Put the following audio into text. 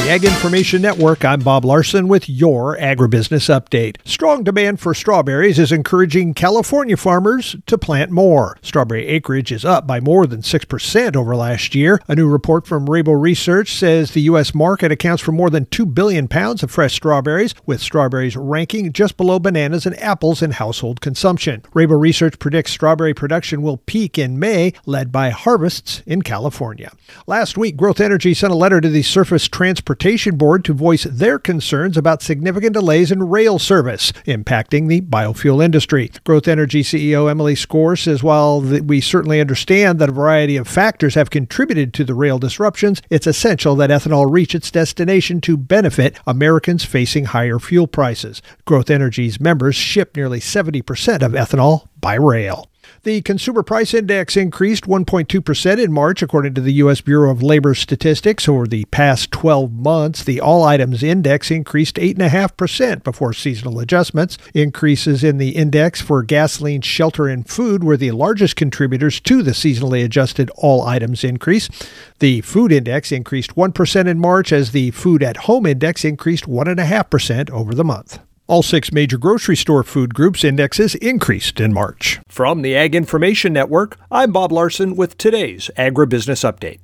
the Ag Information Network, I'm Bob Larson with your agribusiness update. Strong demand for strawberries is encouraging California farmers to plant more. Strawberry acreage is up by more than 6% over last year. A new report from Rabo Research says the U.S. market accounts for more than 2 billion pounds of fresh strawberries, with strawberries ranking just below bananas and apples in household consumption. Rabo Research predicts strawberry production will peak in May, led by harvests in California. Last week, Growth Energy sent a letter to the Surface Transportation Board to voice their concerns about significant delays in rail service impacting the biofuel industry. Growth Energy CEO Emily Skor says while we certainly understand that a variety of factors have contributed to the rail disruptions, it's essential that ethanol reach its destination to benefit Americans facing higher fuel prices. Growth Energy's members ship nearly 70% of ethanol by rail. The Consumer Price Index increased 1.2% in March, according to the U.S. Bureau of Labor Statistics. Over the past 12 months, the All Items Index increased 8.5% before seasonal adjustments. Increases in the index for gasoline, shelter, and food were the largest contributors to the seasonally adjusted All Items increase. The Food Index increased 1% in March, as the Food at Home Index increased 1.5% over the month. All 6 major grocery store food groups indexes increased in March. From the Ag Information Network, I'm Bob Larson with today's Agribusiness Update.